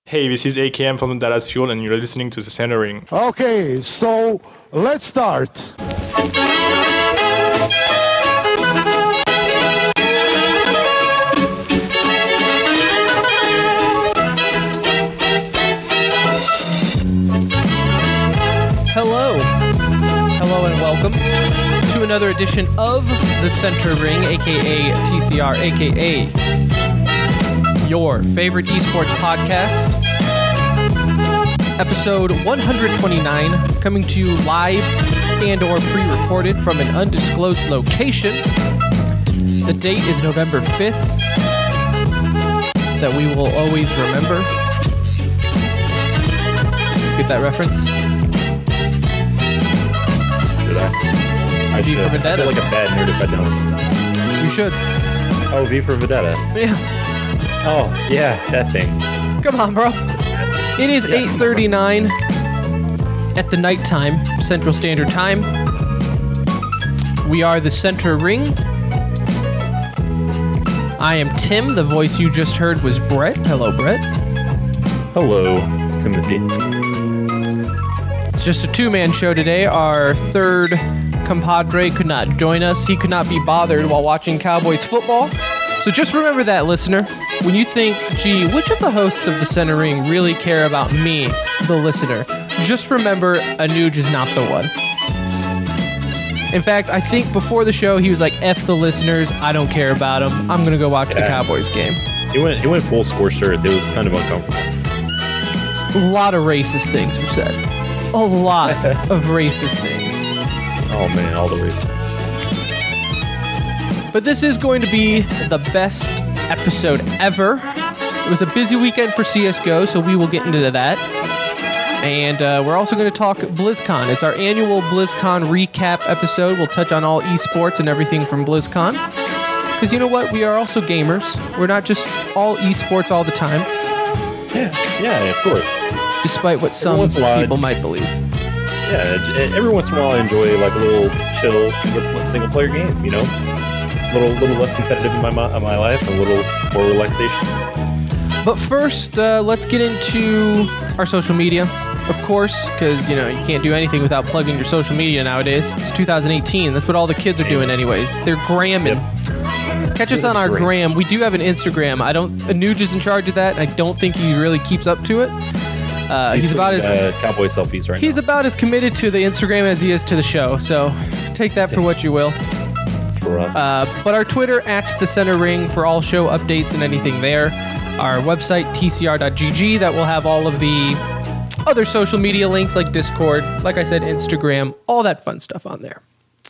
Hey, this is AKM from the Dallas Fuel, and you're listening to The Center Ring. Okay, so let's start. Hello and welcome to another edition of The Center Ring, aka TCR, aka your favorite esports podcast. Episode 129, coming to you live and or pre-recorded from an undisclosed location. The date is November 5th, that we will always remember. Get that reference? I V should. for Vendetta. I feel like a bad nerd if I don't. You should. Oh, V for Vendetta. Yeah. Oh, yeah, that thing. Come on, bro. It is 8:39 at the nighttime, Central Standard Time. We are the Center Ring. I am Tim. The voice you just heard was Brett. Hello, Brett. Hello, Timothy. It's just a two-man show today. Our third compadre could not join us. He could not be bothered while watching Cowboys football. So just remember that, listener. When you think, gee, which of the hosts of the Center Ring really care about me, the listener, just remember Anuj is not the one. In fact, I think before the show, he was like, F the listeners, I don't care about them. I'm going to go watch the Cowboys game. He went full scorched earth. It was kind of uncomfortable. A lot of racist things were said. A lot of racist things. Oh man, all the racist. But this is going to be the best episode ever. It was a busy weekend for CSGO, so we will get into that. And we're also going to talk BlizzCon. It's our annual BlizzCon recap episode. We'll touch on all esports and everything from BlizzCon. Because you know what? We are also gamers. We're not just all esports all the time. Yeah, of course. Despite what some people might believe. Yeah, every once in a while I enjoy like a little chill single player game, you know? A little less competitive in my life, a little more relaxation. But first, let's get into our social media, of course, because, you know, you can't do anything without plugging your social media nowadays. It's 2018. That's what all the kids are doing anyways. They're gramming. Yep. Catch us on our gram. We do have an Instagram. Anuj is in charge of that. I don't think he really keeps up to it. He's about as cowboy selfies right now. He's about as committed to the Instagram as he is to the show, so take that for what you will. But our Twitter, @The Center Ring, for all show updates and anything there. Our website, tcr.gg, that will have all of the other social media links like Discord, like I said, Instagram, all that fun stuff on there.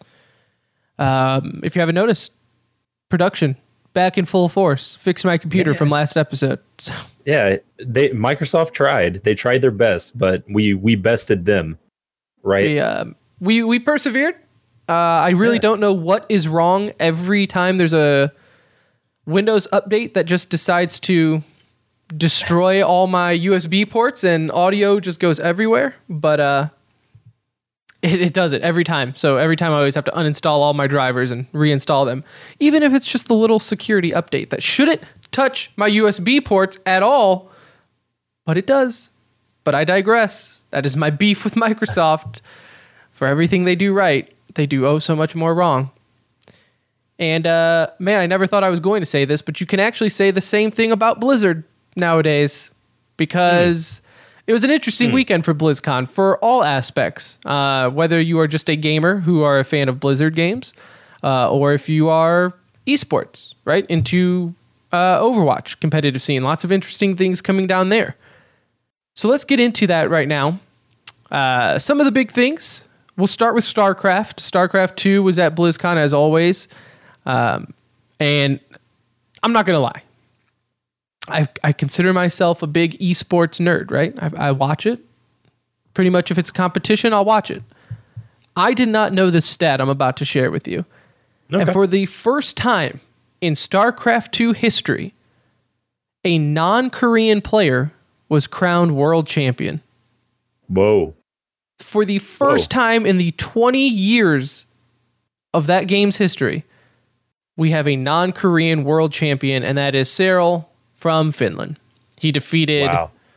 If you haven't noticed, production back in full force. Fixed my computer from last episode. So. Yeah, Microsoft tried. They tried their best, but we bested them, right? We persevered. I really don't know what is wrong every time there's a Windows update that just decides to destroy all my USB ports and audio just goes everywhere. But it does it every time. So every time I always have to uninstall all my drivers and reinstall them. Even if it's just the little security update that shouldn't touch my USB ports at all. But it does. But I digress. That is my beef with Microsoft. For everything they do right, they do so much more wrong. And man, I never thought I was going to say this, but you can actually say the same thing about Blizzard nowadays, because it was an interesting weekend for BlizzCon for all aspects. Whether you are just a gamer who are a fan of Blizzard games, or if you are esports, right, into Overwatch competitive scene. Lots of interesting things coming down there. So let's get into that right now. Some of the big things. We'll start with StarCraft. StarCraft 2 was at BlizzCon as always. And I'm not going to lie. I consider myself a big esports nerd, right? I watch it. Pretty much if it's a competition, I'll watch it. I did not know this stat I'm about to share with you. Okay. And for the first time in StarCraft 2 history, a non-Korean player was crowned world champion. Whoa. For the first time in the 20 years of that game's history, we have a non-Korean world champion, and that is Cyril from Finland. He defeated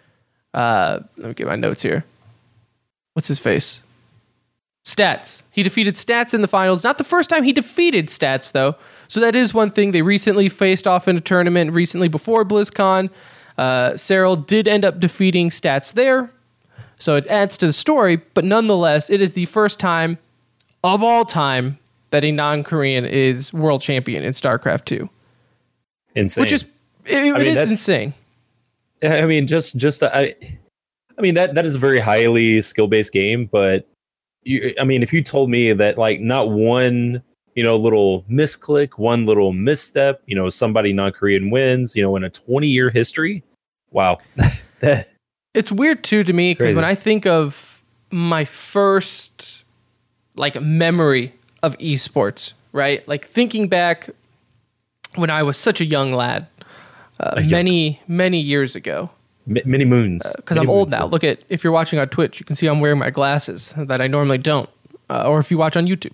Let me get my notes here. What's his face? Stats. He defeated Stats in the finals. Not the first time he defeated Stats, though. So that is one thing. They recently faced off in a tournament recently before BlizzCon. Cyril did end up defeating Stats there. So it adds to the story. But nonetheless, it is the first time of all time that a non-Korean is world champion in StarCraft 2. Insane. Which is, it is insane. I mean, I mean, that is a very highly skill-based game, but if you told me that like not one, little misclick, one little misstep, somebody non-Korean wins, in a 20-year history, wow. It's weird too to me because when I think of my first like memory of esports, right? Like thinking back when I was such a young lad, many years ago. Many moons. Because I'm old now. Look at, if you're watching on Twitch, you can see I'm wearing my glasses that I normally don't. Or if you watch on YouTube.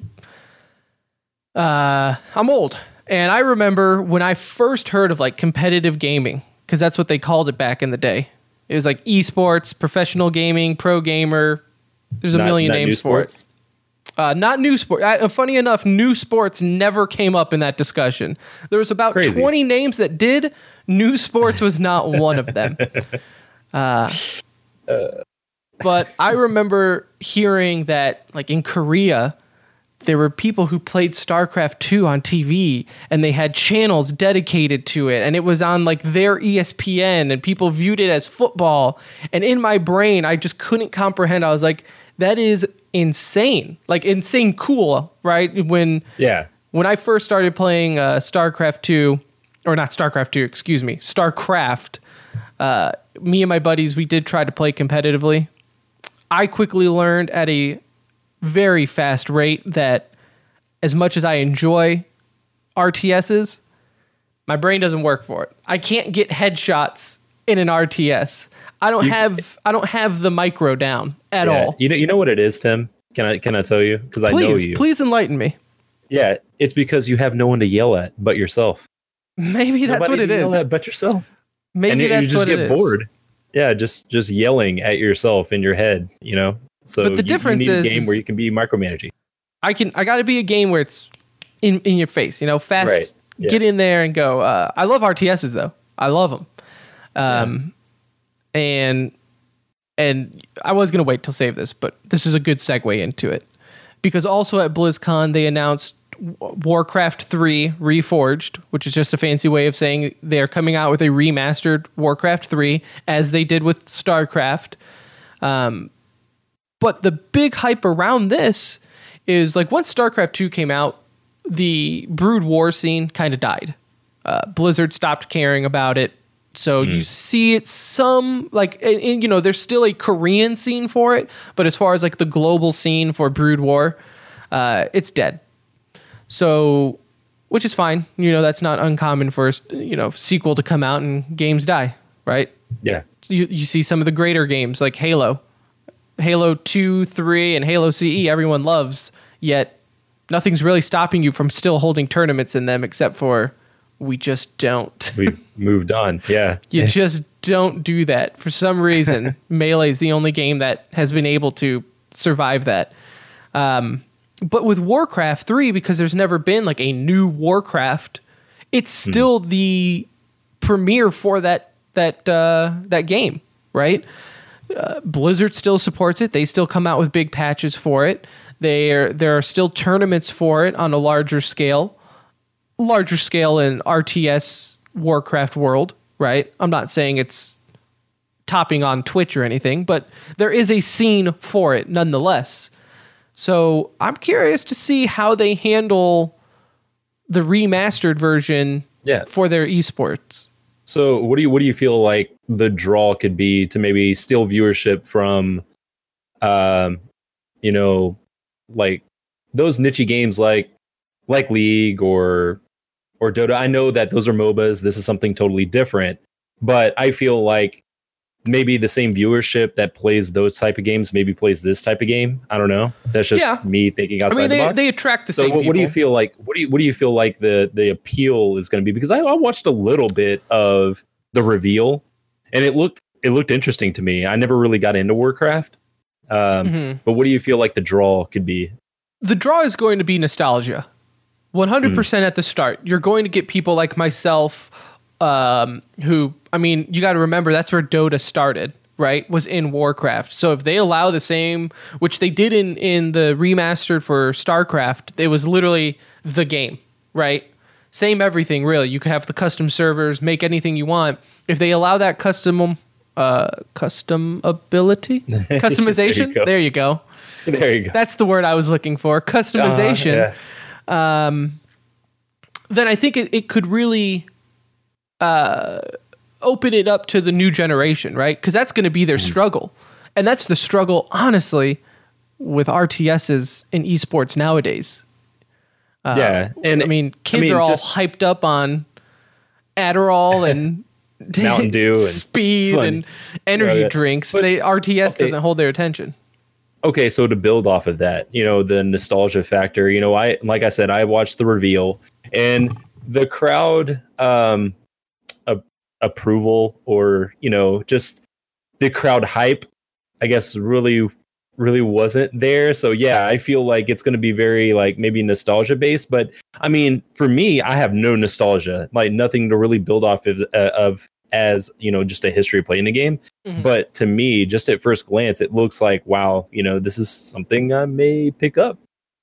I'm old. And I remember when I first heard of like competitive gaming, because that's what they called it back in the day. It was like esports, professional gaming, pro gamer. There's a million names for it. Not new sport. Funny enough, new sports never came up in that discussion. There was about 20 names that did. New sports was not one of them. But I remember hearing that, like in Korea, there were people who played StarCraft 2 on TV, and they had channels dedicated to it, and it was on like their ESPN, and people viewed it as football. And in my brain, I just couldn't comprehend. I was like, that is insane. Like insane cool, right? When I first started playing StarCraft 2, or not StarCraft 2, excuse me, StarCraft, me and my buddies, we did try to play competitively. I quickly learned at a very fast rate that as much as I enjoy RTSs, my brain doesn't work for it. I can't get headshots in an RTS. I don't have the micro down at all. You know what it is, Tim? Can I tell you? Because I know you. Please enlighten me. Yeah, it's because you have no one to yell at but yourself. Maybe that's what it is. Yell at but yourself. Maybe that's what it is. You just get bored. Yeah, just yelling at yourself in your head. So but the difference you need is a game where you can be micromanaging. I got to be a game where it's in your face. Fast. Right. Yeah. Get in there and go. I love RTSs though. I love them. And I was going to wait till save this, but this is a good segue into it. Because also at BlizzCon, they announced Warcraft 3 Reforged, which is just a fancy way of saying they're coming out with a remastered Warcraft 3, as they did with StarCraft. But the big hype around this is, like, once StarCraft 2 came out, the Brood War scene kind of died. Blizzard stopped caring about it. So you see it some, like, there's still a Korean scene for it, but as far as like the global scene for Brood War, it's dead. So, which is fine. That's not uncommon for, sequel to come out and games die, right? Yeah. So you see some of the greater games like Halo 2, 3, and Halo CE everyone loves, yet nothing's really stopping you from still holding tournaments in them except for we just don't. We've moved on. Yeah. You just don't do that. For some reason, Melee is the only game that has been able to survive that. But with Warcraft 3, because there's never been like a new Warcraft, it's still the premiere for that game, right? Blizzard still supports it. They still come out with big patches for it. There are still tournaments for it on a larger scale in RTS Warcraft world, right? I'm not saying it's topping on Twitch or anything, but there is a scene for it nonetheless. So I'm curious to see how they handle the remastered version for their esports. So what do you feel like the draw could be to maybe steal viewership from, like those niche games like League or Dota? I know that those are MOBAs. This is something totally different, but I feel like maybe the same viewership that plays those type of games maybe plays this type of game. I don't know. That's just me thinking outside the box. They attract the same people. What do you feel like? What do you feel like the appeal is going to be? Because I watched a little bit of the reveal, and it looked it looked interesting to me. I never really got into Warcraft. But what do you feel like the draw could be? The draw is going to be nostalgia. 100% at the start. You're going to get people like myself who, I mean, you got to remember that's where Dota started, right? Was in Warcraft. So if they allow the same, which they did in the remastered for StarCraft, it was literally the game, right? Same everything, really. You can have the custom servers, make anything you want. If they allow that customization, there you go. There you go. That's the word I was looking for. Customization. Then I think it could really open it up to the new generation, right? Because that's going to be their struggle. And that's the struggle, honestly, with RTSs in esports nowadays. And I mean, kids are all hyped up on Adderall and Mountain Dew and speed and energy drinks. But, RTS doesn't hold their attention. Okay, so to build off of that, the nostalgia factor, like I said, I watched the reveal and the crowd approval or, just the crowd hype, I guess, really wasn't there. So yeah, I feel like it's going to be very like maybe nostalgia based, but I mean, for me, I have no nostalgia, like nothing to really build off of as just a history of playing the game. But to me, just at first glance, it looks like, wow, this is something I may pick up,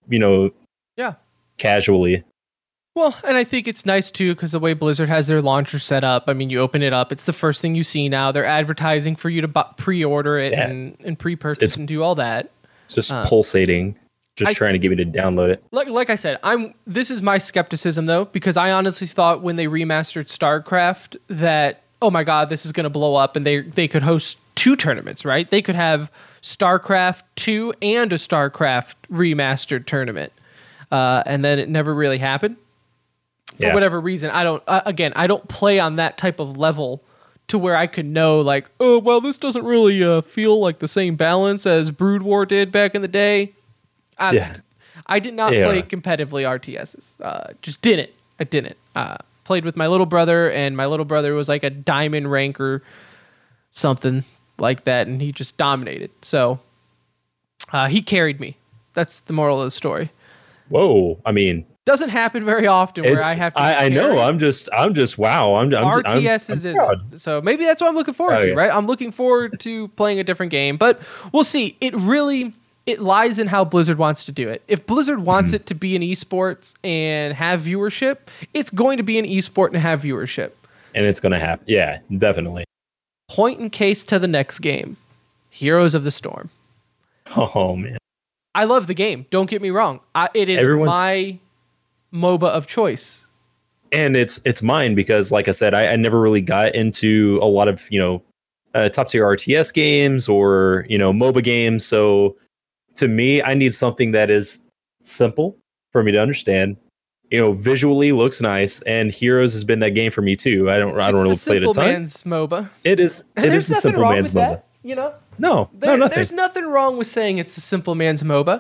casually. Well, and I think it's nice too, because the way Blizzard has their launcher set up, I mean, you open it up, it's the first thing you see now. They're advertising for you to pre-order it and pre-purchase and do all that. It's just pulsating, trying to get me to download it. Like I said, this is my skepticism though, because I honestly thought when they remastered StarCraft that, oh my God, this is going to blow up, and they could host 2 tournaments, right? They could have StarCraft 2 and a StarCraft remastered tournament. And then it never really happened. For whatever reason, I don't play on that type of level to where I could know like, oh, well, this doesn't really feel like the same balance as Brood War did back in the day. I did not play competitively RTSs. Just didn't. I didn't. Played with my little brother, and my little brother was like a diamond rank or something like that, and he just dominated. So he carried me. That's the moral of the story. Whoa. I mean, doesn't happen very often where I have to. I know. I'm just wow. RTS is so maybe that's what I'm looking forward to, right? I'm looking forward to playing a different game, but we'll see. It lies in how Blizzard wants to do it. If Blizzard wants it to be an esports and have viewership, it's going to be an esport and have viewership. And it's going to happen. Yeah, definitely. Point in case to the next game, Heroes of the Storm. Oh man, I love the game. Don't get me wrong. It is my MOBA of choice, and it's mine because, like I said, I never really got into a lot of top tier RTS games or MOBA games. So to me, I need something that is simple for me to understand. Visually looks nice, and Heroes has been that game for me too. I don't really play it a ton. Simple man's MOBA. It is the simple man's MOBA. No, nothing. There's nothing wrong with saying it's a simple man's MOBA.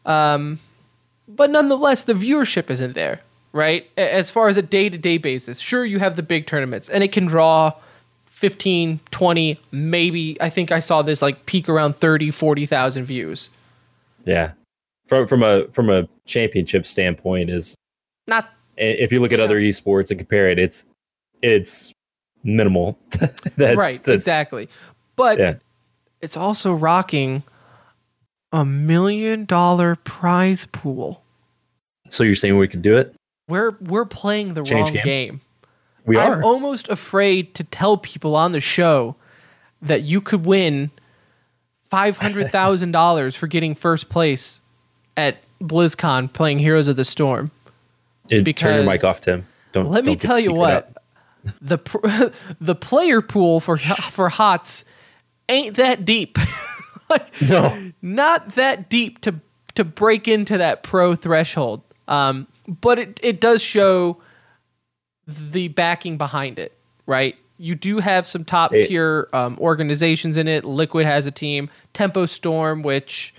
But nonetheless, the viewership isn't there, right? As far as a day-to-day basis, sure, you have the big tournaments, and it can draw 15, 20, maybe, I think I saw this like peak around 30, 40,000 views. Yeah. From a championship standpoint is not, if you look at other esports and compare it, it's minimal. That's exactly. But it's also rocking $1 million prize pool. So you're saying we could do it? We're playing the wrong game. We are. I'm almost afraid to tell people on the show that you could win $500,000 for getting first place at BlizzCon playing Heroes of the Storm. Turn your mic off, Tim. Let me tell you what. The player pool for HOTS ain't that deep. No, not that deep to break into that pro threshold. But it does show the backing behind it, right? You do have some top tier organizations in it. Liquid has a team. Tempo Storm, which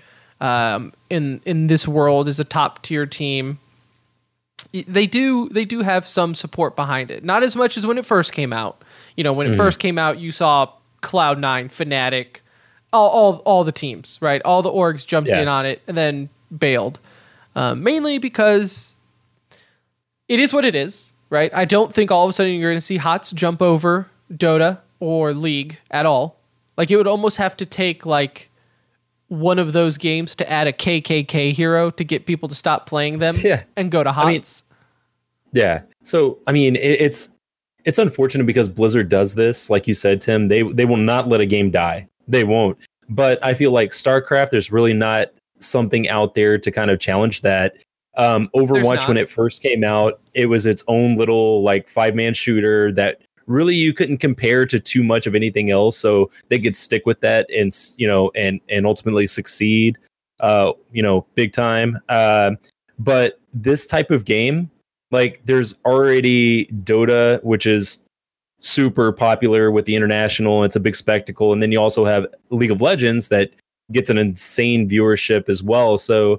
in this world is a top tier team. They do have some support behind it. Not as much as when it first came out. When it first came out, you saw Cloud9, Fnatic, all the teams, right? All the orgs jumped in on it and then bailed. Mainly because it is what it is, right? I don't think all of a sudden you're going to see HOTS jump over Dota or League at all. Like, it would almost have to take, like, one of those games to add a KKK hero to get people to stop playing them and go to HOTS. So, I mean, it's unfortunate because Blizzard does this. Like you said, Tim, they will not let a game die. They won't. But I feel like StarCraft, there's really not something out there to kind of challenge that. Overwatch, when it first came out, it was its own little like 5-man shooter that really you couldn't compare to too much of anything else. So they could stick with that and, and ultimately succeed, big time. But this type of game, like, there's already Dota, which is super popular with the international. It's a big spectacle. And then you also have League of Legends that gets an insane viewership as well. So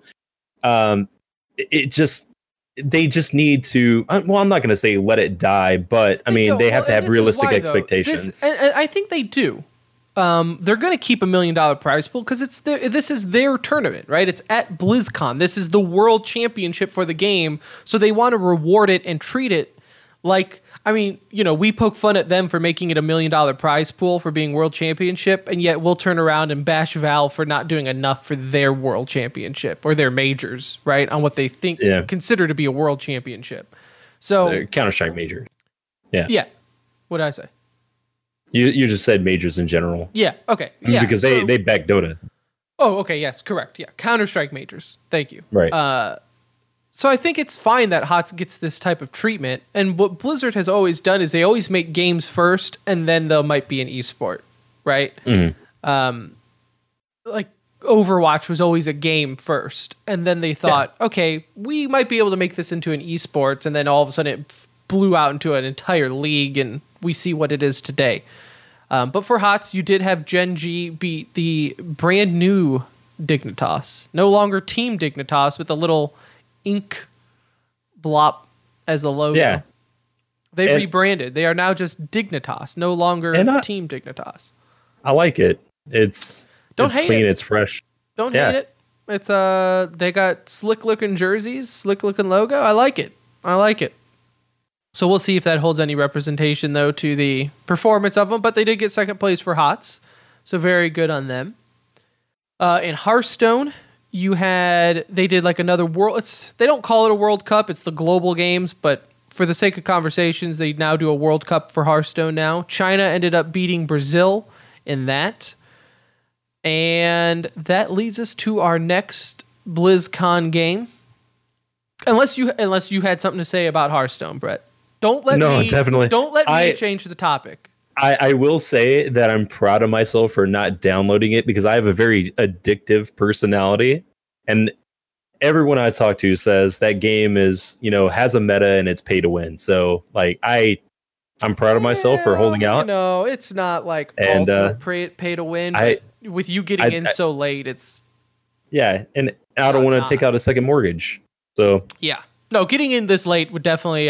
they just need to, well, I'm not going to say let it die, but I mean, they have to have realistic expectations. And I think they do. They're going to keep $1 million prize pool because this is their tournament, right? It's at BlizzCon. This is the world championship for the game. So they want to reward it and treat it like, I mean, we poke fun at them for making it $1 million prize pool for being world championship, and yet we'll turn around and bash Valve for not doing enough for their world championship or their majors, right? On what they consider to be a world championship. So Counter-Strike major. Yeah. Yeah. What did I say? You just said majors in general. Yeah. Okay. Yeah. Because they back Dota. Oh, okay. Yes. Correct. Yeah. Counter-Strike majors. Thank you. Right. So I think it's fine that HOTS gets this type of treatment. And what Blizzard has always done is they always make games first, and then there might be an esport, right? Mm-hmm. Like Overwatch was always a game first, and then they thought, okay, we might be able to make this into an esports, and then all of a sudden it blew out into an entire league, and we see what it is today. But for HOTS, you did have Gen G beat the brand new Dignitas, no longer Team Dignitas with a little ink blop as the logo. Yeah. They rebranded. They are now just Dignitas, no longer Team Dignitas. I like it. It's clean, it's fresh. Don't hate it. It's they got slick looking jerseys, slick looking logo. I like it. So we'll see if that holds any representation though to the performance of them, but they did get second place for HOTS. So very good on them. In Hearthstone, they did like another world. They don't call it a World Cup. It's the global games, but for the sake of conversations, they now do a World Cup for Hearthstone now. China ended up beating Brazil in that. And that leads us to our next BlizzCon game. Unless you had something to say about Hearthstone, Brett. Don't let me change the topic. I will say that I'm proud of myself for not downloading it because I have a very addictive personality, and everyone I talk to says that game is, has a meta and it's pay to win. So like I'm proud of myself for holding out. It's not like ultimate pay to win. But with you getting in so late, it's and I don't want to take out a second mortgage. So no, getting in this late would definitely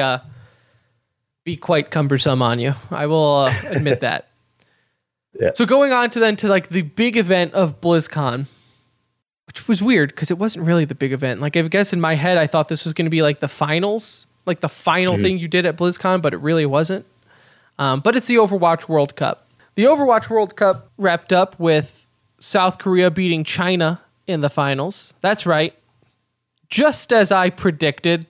be quite cumbersome on you. I will admit that. Yeah. So going on to like the big event of BlizzCon, which was weird because it wasn't really the big event. Like I guess in my head, I thought this was going to be like the finals, like the final thing you did at BlizzCon, but it really wasn't. But it's the Overwatch World Cup. The Overwatch World Cup wrapped up with South Korea beating China in the finals. That's right. Just as I predicted.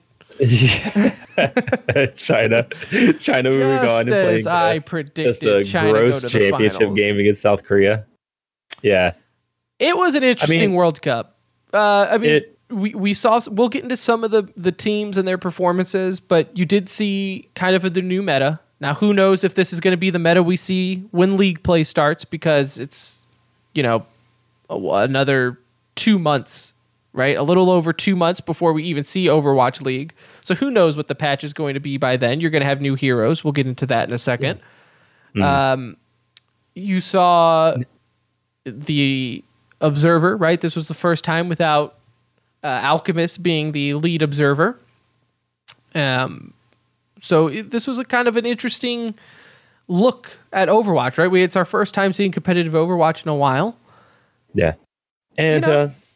China moving on and playing as I predicted, just a China gross go to the championship finals. game against South Korea. Yeah, it was an interesting World Cup. We saw. We'll get into some of the teams and their performances, but you did see kind of the new meta. Now, who knows if this is going to be the meta we see when league play starts? Because it's another 2 months. Right? A little over 2 months before we even see Overwatch League. So who knows what the patch is going to be by then. You're going to have new heroes. We'll get into that in a second. You saw the Observer, right? This was the first time without Alchemist being the lead observer. So this was a kind of an interesting look at Overwatch, right? It's our first time seeing competitive Overwatch in a while. Yeah. And,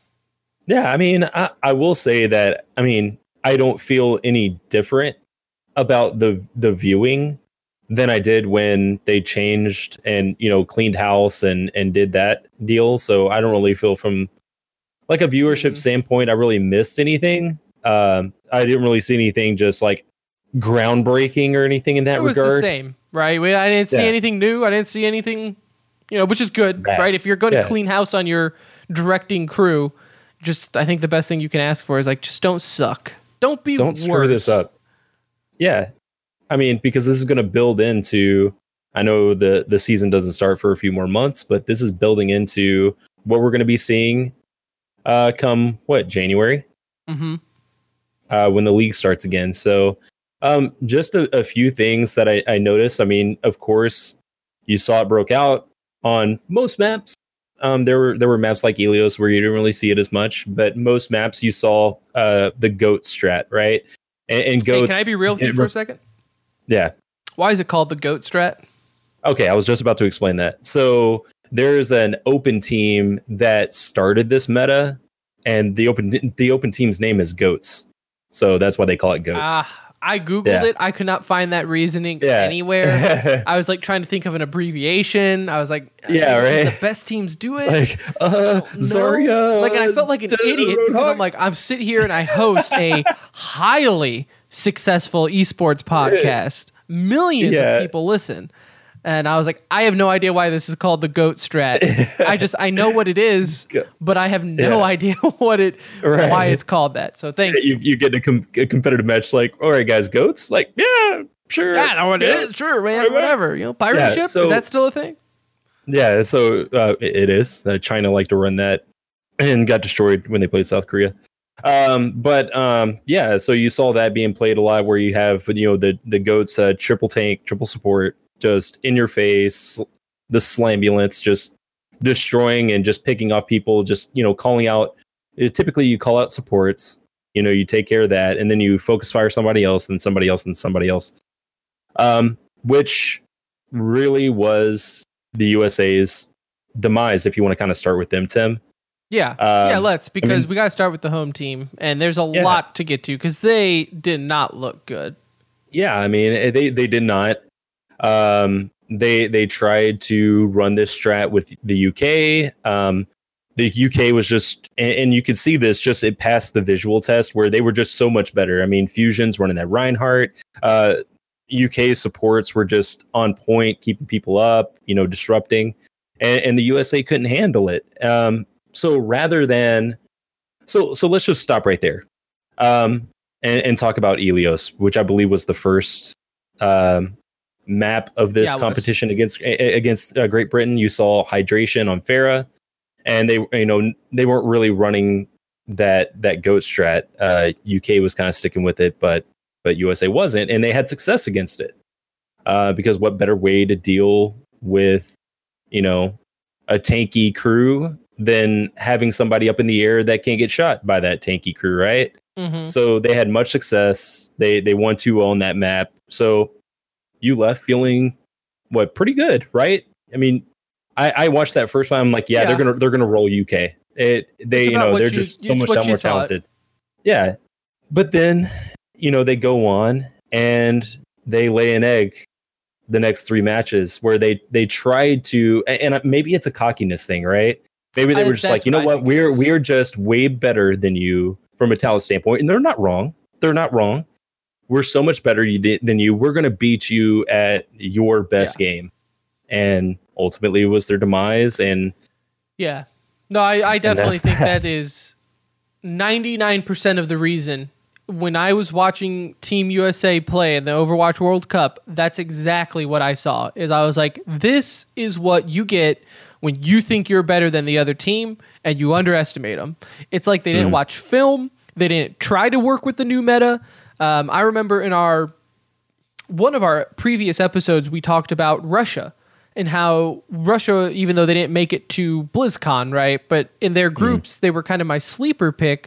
I mean, I will say that, I mean, I don't feel any different about the viewing than I did when they changed and, cleaned house and did that deal. So I don't really feel from like a viewership standpoint, I really missed anything. I didn't really see anything just like groundbreaking or anything in that regard. It was the same, right? I didn't see anything new. I didn't see anything, which is good, right? If you're going to clean house on your directing crew, I think the best thing you can ask for is like, just don't suck. Don't screw this up. Yeah. I mean, because this is going to build into, I know the season doesn't start for a few more months, but this is building into what we're going to be seeing come January? Mm-hmm. When the league starts again. So just a few things that I noticed. I mean, of course, you saw it broke out on most maps. There were maps like Ilios where you didn't really see it as much, but most maps you saw the GOAT strat, right? And GOAT. Hey, can I be real with you for a second? Yeah. Why is it called the GOAT strat? Okay, I was just about to explain that. So there's an open team that started this meta, and the open team's name is GOATs. So that's why they call it GOATs. I Googled it. I could not find that reasoning anywhere. I was like trying to think of an abbreviation. I was like, right? The best teams do it. Like, Zarya. Like, and I felt like an idiot because I'm sit here and I host a highly successful esports podcast. Millions of people listen. And I was like, I have no idea why this is called the GOAT strat. I know what it is, but I have no idea why it's called that. So thank you. You get a competitive match like, all right, guys, GOATs? Like, yeah, sure. Yeah, I know what it is. Sure, man, whatever. Pirate ship, is that still a thing? Yeah, so it is. China liked to run that and got destroyed when they played South Korea. So you saw that being played a lot where you have, the GOATs, triple tank, triple support, just in your face, the Slambulance just destroying and just picking off people, just, calling out. Typically you call out supports, you take care of that, and then you focus fire somebody else, then somebody else, and somebody else. Which really was the USA's demise, if you want to kind of start with them, Tim. Yeah, let's, because we got to start with the home team, and there's a lot to get to, because they did not look good. Yeah, I mean, they did not. They tried to run this strat with the UK. The UK was just, and you could see this, just it passed the visual test where they were just so much better. I mean, Fusion's running that Reinhardt. UK supports were just on point, keeping people up, disrupting, and the USA couldn't handle it. So rather than, so let's just stop right there, and talk about Ilios, which I believe was the first map of this competition against Great Britain. You saw Hydration on Pharah, and they weren't really running that GOAT strat. UK was kind of sticking with it, but USA wasn't, and they had success against it. Because what better way to deal with a tanky crew than having somebody up in the air that can't get shot by that tanky crew, right? Mm-hmm. So they had much success. They won 2-0 on that map. So you left feeling pretty good, right? I mean, I watched that first one. I'm like, they're gonna roll UK. They're just so much more talented. Yeah, but then they go on and they lay an egg the next 3 matches where they tried to, and maybe it's a cockiness thing, right? Maybe they were just like, we're just way better than you from a talent standpoint, and they're not wrong. We're so much better than you. We're going to beat you at your best game. And ultimately it was their demise. And I definitely think that is 99% of the reason. When I was watching Team USA play in the Overwatch World Cup, that's exactly what I saw. Is I was like, this is what you get when you think you're better than the other team and you underestimate them. It's like they didn't watch film. They didn't try to work with the new meta. I remember in one of our previous episodes, we talked about Russia and how Russia, even though they didn't make it to BlizzCon, right? But in their groups, they were kind of my sleeper pick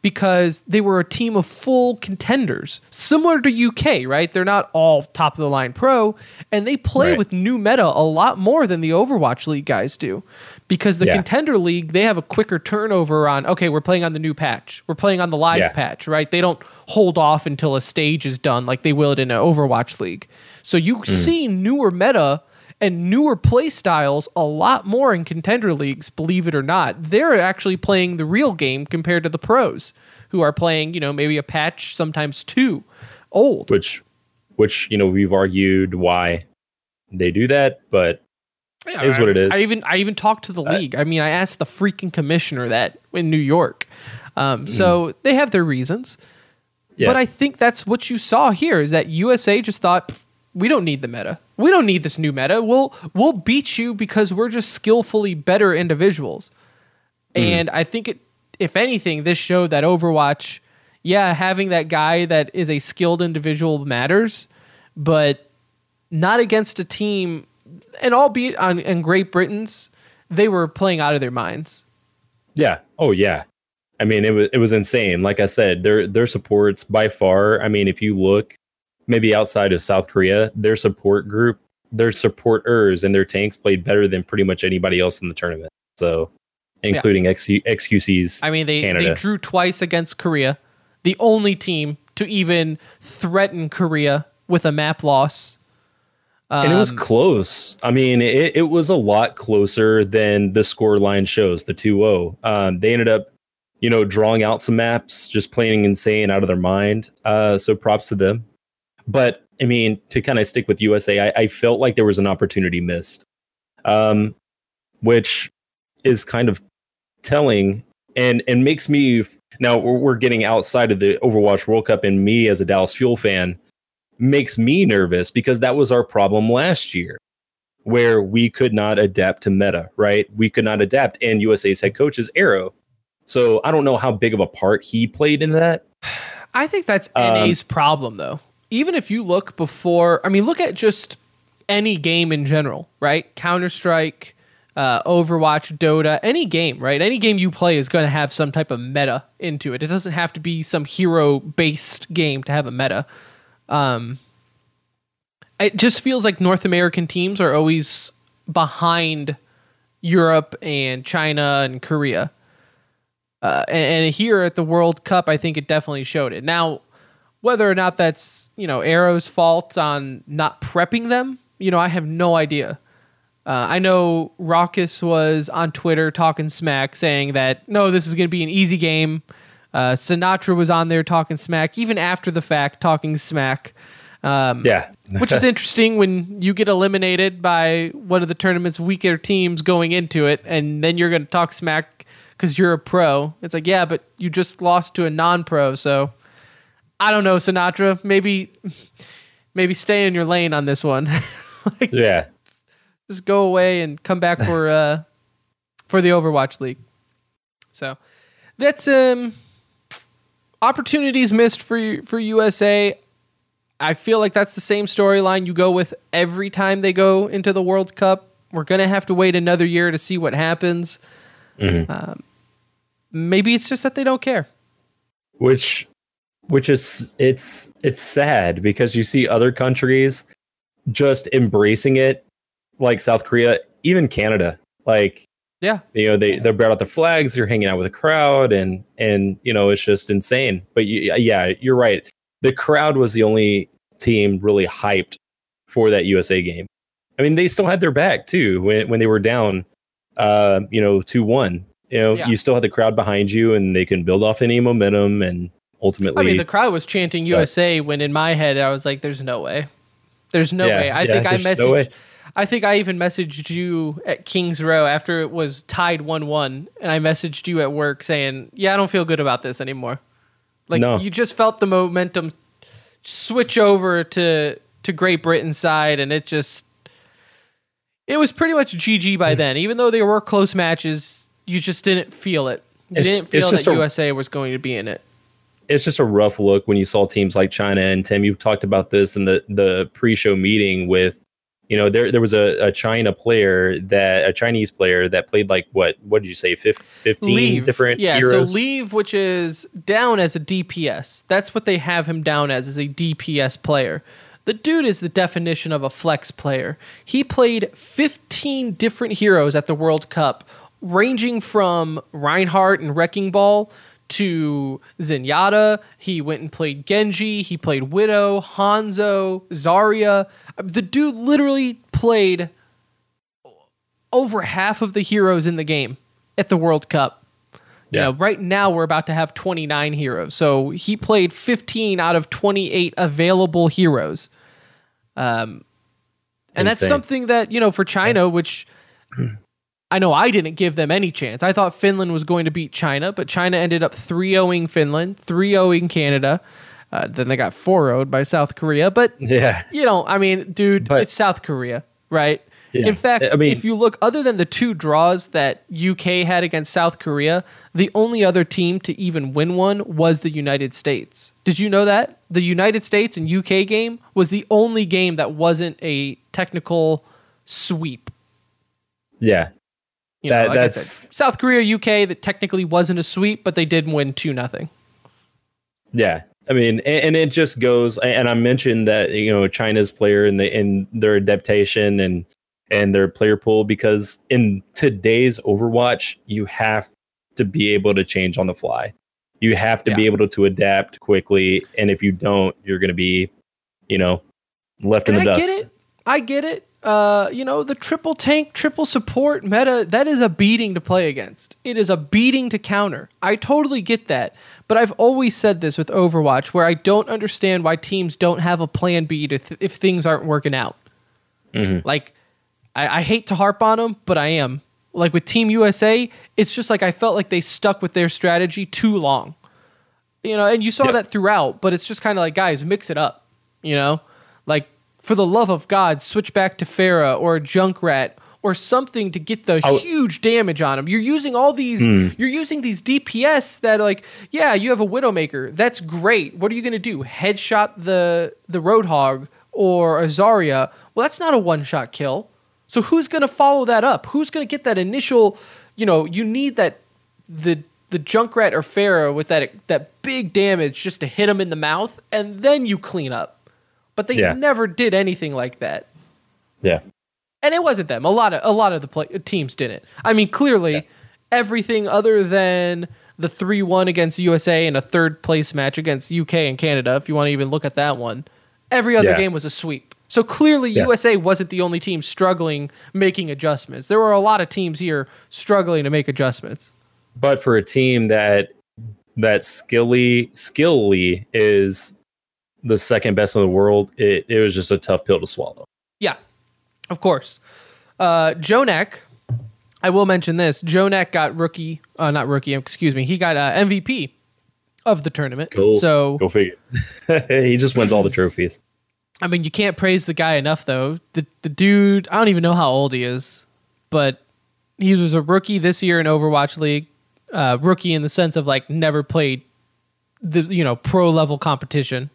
because they were a team of full contenders, similar to UK, right? They're not all top of the line pro, and they play with new meta a lot more than the Overwatch League guys do, because the Contender League, they have a quicker turnover on, okay, we're playing on the new patch, we're playing on the live patch, right? They don't hold off until a stage is done like they will in an Overwatch League. So you see newer meta and newer play styles a lot more in Contender Leagues, believe it or not. They're actually playing the real game compared to the pros, who are playing, maybe a patch, sometimes two, old. Which we've argued why they do that, but it is what it is. I even talked to the league. I mean, I asked the freaking commissioner that in New York. So they have their reasons. Yeah. But I think that's what you saw here, is that USA just thought, we don't need the meta. We don't need this new meta. We'll beat you because we're just skillfully better individuals. And I think if anything, this showed that Overwatch, having that guy that is a skilled individual matters, but not against a team. And albeit in Great Britain's, they were playing out of their minds. Yeah. Oh yeah. I mean, it was insane. Like I said, their supports by far. I mean, if you look, maybe outside of South Korea, their support group, their supporters and their tanks played better than pretty much anybody else in the tournament. So, including XQC's. I mean, they drew twice against Korea, the only team to even threaten Korea with a map loss. And it was close. I mean, it was a lot closer than the score line shows, the 2-0. They ended up, drawing out some maps, just playing insane out of their mind. So props to them. But, I mean, to kind of stick with USA, I felt like there was an opportunity missed, which is kind of telling and makes me... Now, we're getting outside of the Overwatch World Cup, and me as a Dallas Fuel fan makes me nervous because that was our problem last year, where we could not adapt to meta, right? We could not adapt, and USA's head coach is Arrow. So I don't know how big of a part he played in that. I think that's NA's problem, though. Even if you look look at just any game in general, right? Counter-Strike, Overwatch, Dota, any game, right? Any game you play is going to have some type of meta into it. It doesn't have to be some hero-based game to have a meta. It just feels like North American teams are always behind Europe and China and Korea. And here at the World Cup, I think it definitely showed it. Now, whether or not that's, Arrow's fault on not prepping them, I have no idea. I know Raucus was on Twitter talking smack, saying that, no, this is going to be an easy game. Sinatra was on there talking smack, even after the fact, talking smack. Which is interesting when you get eliminated by one of the tournament's weaker teams going into it, and then you're going to talk smack because you're a pro. It's like, yeah, but you just lost to a non-pro, so I don't know, Sinatra. Maybe stay in your lane on this one. Just go away and come back for the Overwatch League. So that's opportunities missed for USA. I feel like that's the same storyline you go with every time they go into the World Cup. We're gonna have to wait another year to see what happens. Maybe it's just that they don't care. Which is it's sad because you see other countries just embracing it, like South Korea, even Canada. Like, they brought out the flags, they're hanging out with a crowd, and it's just insane. But you're right. The crowd was the only team really hyped for that USA game. I mean, they still had their back too when they were down, 2-1. You still had the crowd behind you, and they can build off any momentum. And ultimately, I mean, the crowd was chanting USA when in my head I was like, "There's no way, there's no way." I think I even messaged you at Kings Row after it was tied 1-1, and I messaged you at work saying, "Yeah, I don't feel good about this anymore." You just felt the momentum switch over to Great Britain's side, and it was pretty much GG by then. Even though there were close matches, you just didn't feel it. You didn't feel that USA was going to be in it. It's just a rough look when you saw teams like China, and Tim, you talked about this in the pre-show meeting with there was a Chinese player that played like what did you say, 15 different heroes? So Leave, which is down as a DPS. That's what they have him down as a DPS player. The dude is the definition of a flex player. He played 15 different heroes at the World Cup, ranging from Reinhardt and Wrecking Ball to Zenyatta. He went and played Genji. He played Widow, Hanzo, Zarya. The dude literally played over half of the heroes in the game at the World Cup. Yeah. Right now we're about to have 29 heroes. So he played 15 out of 28 available heroes. And that's something that, for China, which I know I didn't give them any chance. I thought Finland was going to beat China, but China ended up 3-0ing Finland, 3-0ing Canada. Then they got 4-0'd by South Korea. But, it's South Korea, right? Yeah. In fact, if you look, other than the 2 draws that UK had against South Korea, the only other team to even win one was the United States. Did you know that? The United States and UK game was the only game that wasn't a technical sweep. Yeah. That's South Korea, UK, that technically wasn't a sweep, but they did win 2-0. Yeah. And it just goes, and I mentioned that, China's player in their adaptation and their player pool, because in today's Overwatch, you have to be able to change on the fly. You have to be able to adapt quickly. And if you don't, you're going to be, left in the dust. I get it. The triple tank, triple support meta, that is a beating to play against. It is a beating to counter. I totally get that. But I've always said this with Overwatch, where I don't understand why teams don't have a plan B if things aren't working out. Mm-hmm. Like, I hate to harp on them, but I am. Like with Team USA, it's just like I felt like they stuck with their strategy too long. And you saw that throughout, but it's just kind of like, guys, mix it up. Like, for the love of God, switch back to Pharah or Junkrat or something to get the huge damage on them. You're using all these, you're using these DPS that you have a Widowmaker. That's great. What are you going to do? Headshot the Roadhog or a Zarya? Well, that's not a one-shot kill. So who's going to follow that up? Who's going to get that initial, you need that, the Junkrat or Pharah with that big damage just to hit them in the mouth, and then you clean up. But they never did anything like that. Yeah. And it wasn't them. A lot of the teams didn't. Clearly, everything other than the 3-1 against USA and a third place match against UK and Canada, if you want to even look at that one, every other game was a sweep. So clearly, USA wasn't the only team struggling making adjustments. There were a lot of teams here struggling to make adjustments. But for a team that skilly is the second best in the world, it was just a tough pill to swallow. Yeah, of course. JJoNak, I will mention this. JJoNak got he got MVP of the tournament. Cool. So go figure. He just wins all the trophies. You can't praise the guy enough, though. The dude, I don't even know how old he is, but he was a rookie this year in Overwatch League. Rookie in the sense of never played the pro level competition.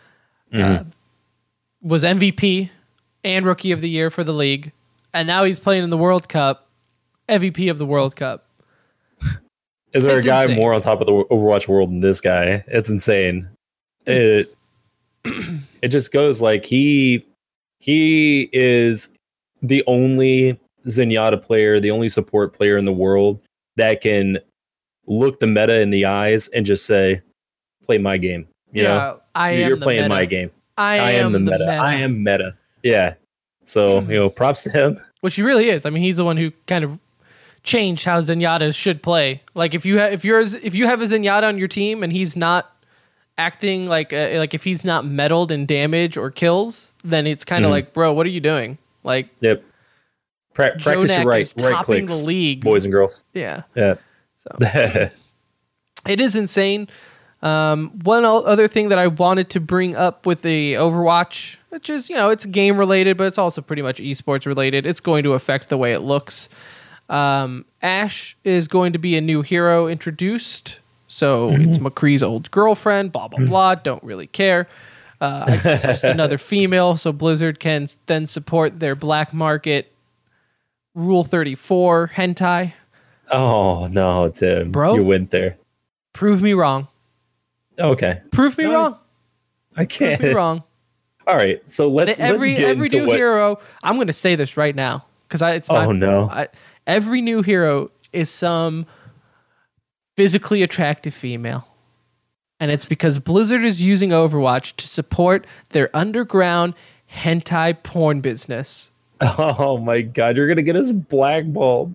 Was MVP and Rookie of the Year for the league, and now he's playing in the World Cup, MVP of the World Cup. Is there a guy insane. More on top of the Overwatch world than this guy? It's insane. It just goes he is the only Zenyatta player, the only support player in the world that can look the meta in the eyes and just say, play my game. You're playing meta. My game. I am the meta. I am meta. Yeah. So, props to him. Which he really is. He's the one who kind of changed how Zenyatta should play. If you have a Zenyatta on your team and he's not acting like if he's not meddled in damage or kills, then it's kind of bro, what are you doing? Yep. Practice your right clicks, the league, boys and girls. Yeah. So it is insane. One other thing that I wanted to bring up with the Overwatch, which is, it's game related, but it's also pretty much esports related. It's going to affect the way it looks. Ashe is going to be a new hero introduced. So it's McCree's old girlfriend, blah, blah, blah. Don't really care. It's just another female, so Blizzard can then support their black market Rule 34 hentai. Oh no, Tim, Bro? you went there. Prove me wrong. Okay, Prove me wrong. I can't. Prove me wrong. All right, so let's Every get into new what. hero. I'm going to say this right now because it's my. Oh no! Every new hero is some physically attractive female. And it's because Blizzard is using Overwatch to support their underground hentai porn business. Oh my god, you're gonna get us blackballed.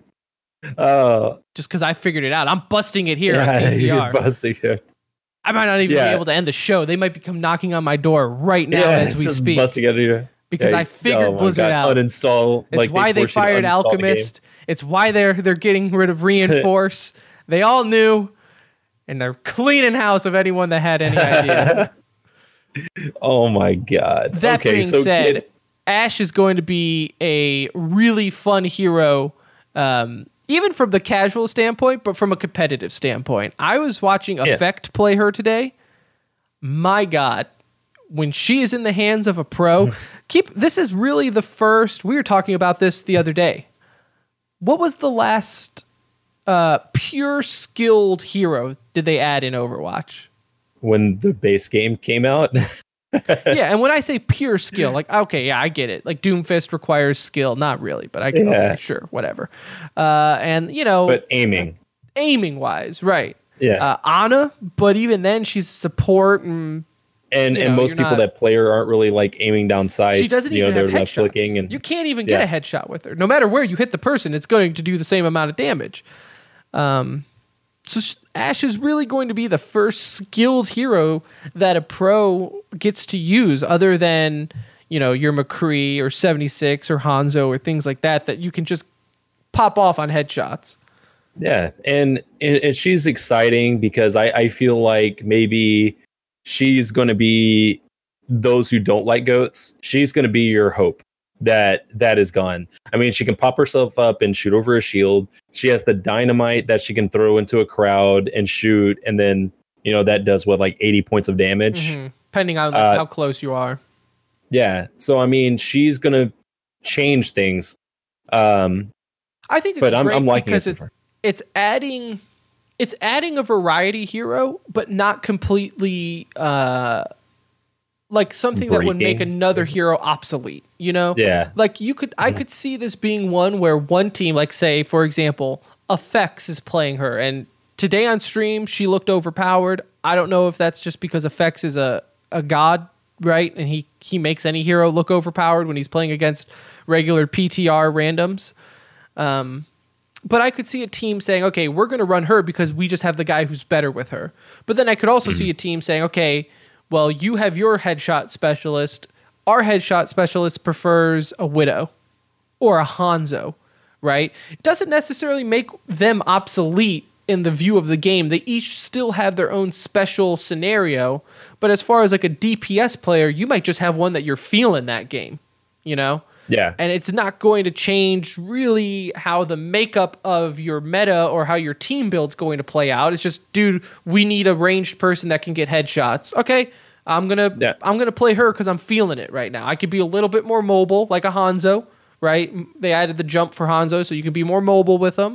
Just because I figured it out. I'm busting it here on TCR. You're busting it. I might not even be able to end the show. They might become knocking on my door right now as we just speak. Busting it here. Because I figured Blizzard out. Uninstall. It's why they fired Alchemist. It's why they're getting rid of Reinforce. They all knew. And they're cleaning house of anyone that had any idea. Oh my god. That being said, Ashe is going to be a really fun hero, even from the casual standpoint, but from a competitive standpoint. I was watching Effect play her today. My god. When she is in the hands of a pro, this is really the first, we were talking about this the other day. What was the last pure skilled hero did they add in Overwatch? When the base game came out? Yeah, and when I say pure skill, like, okay, yeah, I get it. Like, Doomfist requires skill. Not really, but I can, okay, sure, whatever. And, But aiming-wise, right. Yeah. Ana, but even then, she's support and most people that play her aren't really like aiming down sights. She doesn't even have left clicking, and you can't even get a headshot with her. No matter where you hit the person, it's going to do the same amount of damage. So Ashe is really going to be the first skilled hero that a pro gets to use, other than your McCree or 76 or Hanzo or things like that you can just pop off on headshots. Yeah, and she's exciting because I feel like maybe she's going to be those who don't like goats. She's going to be your hope that is gone. I mean, she can pop herself up and shoot over a shield. She has the dynamite that she can throw into a crowd and shoot. And then, that does like 80 points of damage. Mm-hmm. Depending on how close you are. Yeah. So, I mean, she's going to change things. I think it's but great I'm liking because it. It's adding a variety hero, but not completely like something that would make another hero obsolete. Yeah. Like I could see this being one where one team, like say for example, Effects is playing her, and today on stream she looked overpowered. I don't know if that's just because Effects is a god, right? And he makes any hero look overpowered when he's playing against regular PTR randoms. But I could see a team saying, okay, we're going to run her because we just have the guy who's better with her. But then I could also see a team saying, okay, well, you have your headshot specialist. Our headshot specialist prefers a Widow or a Hanzo, right? It doesn't necessarily make them obsolete in the view of the game. They each still have their own special scenario. But as far as like a DPS player, you might just have one that you're feeling that game, Yeah. And it's not going to change really how the makeup of your meta or how your team build's going to play out. It's just, dude, we need a ranged person that can get headshots. Okay, I'm gonna play her because I'm feeling it right now. I could be a little bit more mobile, like a Hanzo, right? They added the jump for Hanzo, so you can be more mobile with them.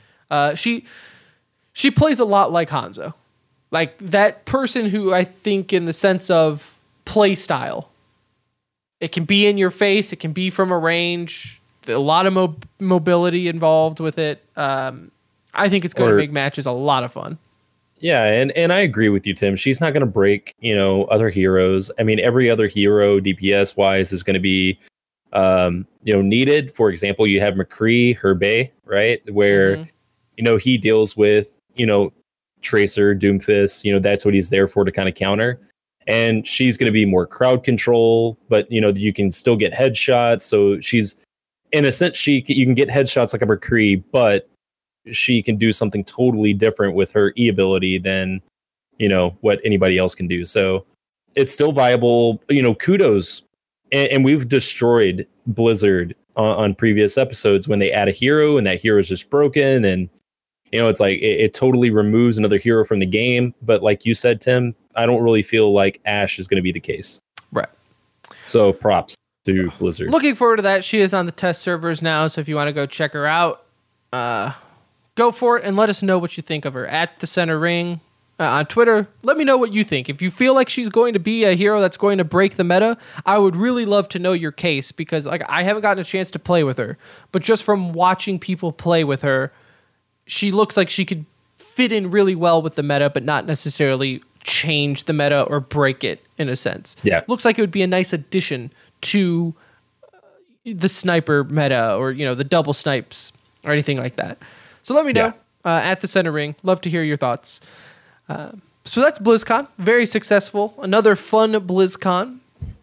She plays a lot like Hanzo, like that person who I think in the sense of play style. It can be in your face. It can be from a range. A lot of mobility involved with it. I think it's going to make matches a lot of fun. Yeah, and I agree with you, Tim. She's not going to break, other heroes. I mean, every other hero, DPS wise, is going to be, needed. For example, you have McCree, Herbe, right, where, he deals with, Tracer, Doomfist. That's what he's there for, to kind of counter. And she's going to be more crowd control, but you can still get headshots. So she's, in a sense, you can get headshots like a McCree, but she can do something totally different with her E ability than what anybody else can do. So it's still viable. Kudos, and we've destroyed Blizzard on previous episodes when they add a hero and that hero is just broken, and it's like it totally removes another hero from the game. But like you said, Tim, I don't really feel like Ashe is going to be the case. Right. So props to Blizzard. Looking forward to that. She is on the test servers now, so if you want to go check her out, go for it and let us know what you think of her at the Center Ring on Twitter. Let me know what you think. If you feel like she's going to be a hero that's going to break the meta, I would really love to know your case, because like I haven't gotten a chance to play with her, but just from watching people play with her, she looks like she could fit in really well with the meta, but not necessarily change the meta or break it in a sense. Yeah. Looks like it would be a nice addition to the sniper meta, or the double snipes or anything like that. So let me know at the Center Ring. Love to hear your thoughts. So that's BlizzCon. Very successful. Another fun BlizzCon.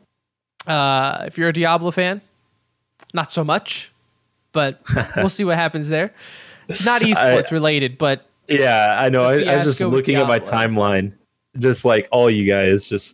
If you're a Diablo fan, not so much, but we'll see what happens there. It's not esports related, but yeah, I know. I was just looking at my Diablo. timeline, just like all you guys, just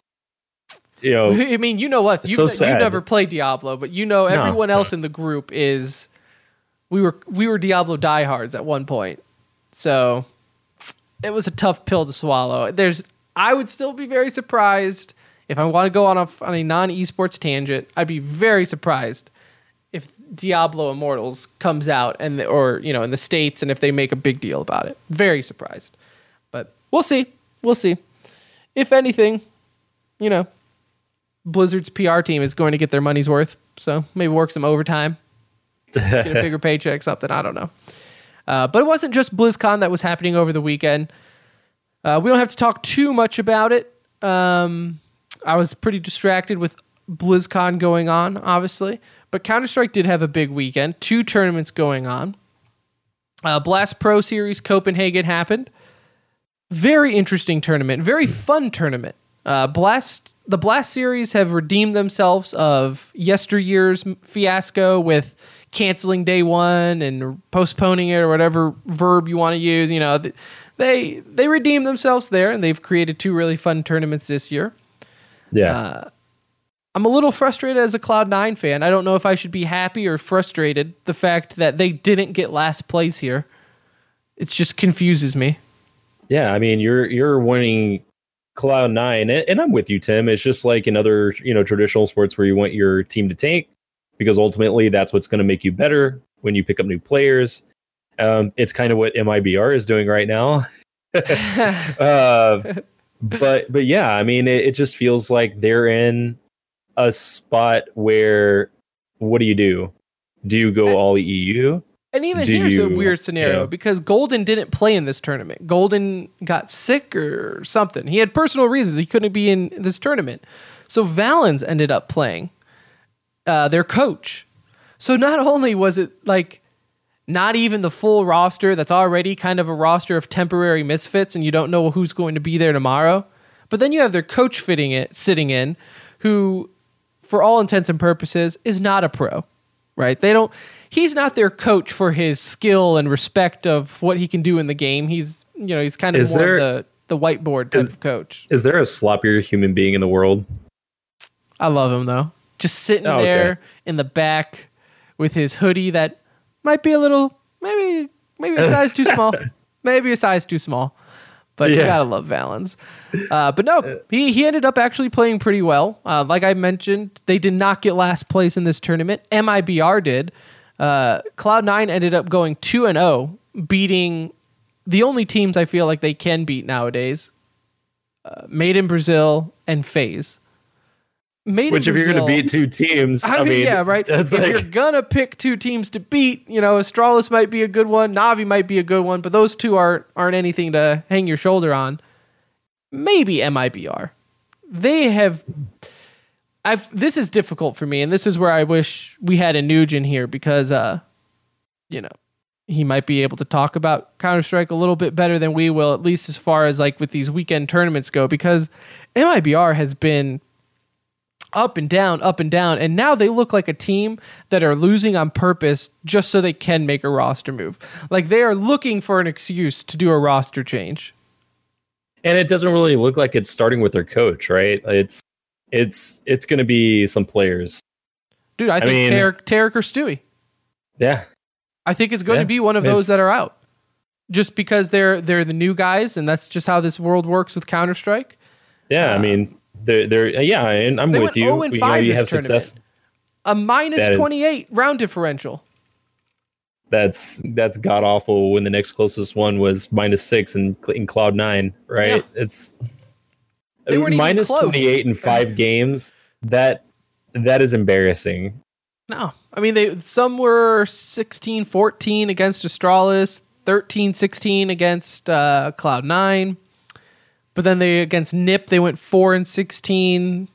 I mean, you know us. so You sad. never played Diablo, but everyone else in the group is. We were Diablo diehards at one point, so it was a tough pill to swallow. I would still be very surprised if I want to go on a non-esports tangent. I'd be very surprised if Diablo Immortals comes out in the States, and if they make a big deal about it. Very surprised, but we'll see. We'll see. If anything, Blizzard's PR team is going to get their money's worth, so maybe work some overtime, get a bigger paycheck, something. I don't know. But it wasn't just BlizzCon that was happening over the weekend. We don't have to talk too much about it. I was pretty distracted with BlizzCon going on, obviously. But Counter-Strike did have a big weekend. 2 tournaments going on. Blast Pro Series Copenhagen happened. Very interesting tournament. Very fun tournament. The Blast Series have redeemed themselves of yesteryear's fiasco with canceling day one and postponing it, or whatever verb you want to use. They redeemed themselves there, and they've created 2 really fun tournaments this year. Yeah. I'm a little frustrated as a Cloud9 fan. I don't know if I should be happy or frustrated. The fact that they didn't get last place here, it just confuses me. Yeah, I mean, you're winning Cloud9, and I'm with you, Tim. It's just like in other traditional sports where you want your team to tank, because ultimately that's what's going to make you better when you pick up new players. It's kind of what MIBR is doing right now. But yeah, I mean, it just feels like they're in a spot where, what do you do? Do you go all EU? And even here's a weird scenario, because Golden didn't play in this tournament. Golden got sick or something. He had personal reasons he couldn't be in this tournament. So Valens ended up playing their coach. So not only was it like not even the full roster that's already kind of a roster of temporary misfits and you don't know who's going to be there tomorrow, but then you have their coach sitting in, who, for all intents and purposes, is not a pro, right? He's not their coach for his skill and respect of what he can do in the game. He's kind of more of the whiteboard type of coach. Is there a sloppier human being in the world? I love him though. Just sitting there in the back with his hoodie that might be a little, maybe a size too small. Maybe a size too small. But you gotta love Valens. But no, he ended up actually playing pretty well. Like I mentioned, they did not get last place in this tournament. MIBR did. Cloud9 ended up going 2-0, beating the only teams I feel like they can beat nowadays. Made in Brazil and FaZe. Which, if you're going to beat 2 teams, I mean, yeah, right. If you're going to pick 2 teams to beat, Astralis might be a good one, Navi might be a good one, but those 2 aren't anything to hang your shoulder on. Maybe MIBR. This is difficult for me, and this is where I wish we had a Nugent here, because, he might be able to talk about Counter-Strike a little bit better than we will, at least as far as like with these weekend tournaments go, because MIBR has been up and down, and now they look like a team that are losing on purpose just so they can make a roster move. Like, they are looking for an excuse to do a roster change. And it doesn't really look like it's starting with their coach, right? It's going to be some players. Dude, I think Tarek or Stewie. Yeah. I think it's going to be one of those that are out. Just because they're the new guys, and that's just how this world works with Counter-Strike. Yeah, I mean, and I'm They with went you. 0-5 You this have tournament. success. A minus That is- 28 round differential. That's god awful. When the next closest one was -6 in Cloud9, right? Yeah. It's They weren't even minus close. 28 in 5 games. That is embarrassing. No. I mean, some were 16-14 against Astralis, 13-16 against Cloud9. But then against NIP, they went 4-16,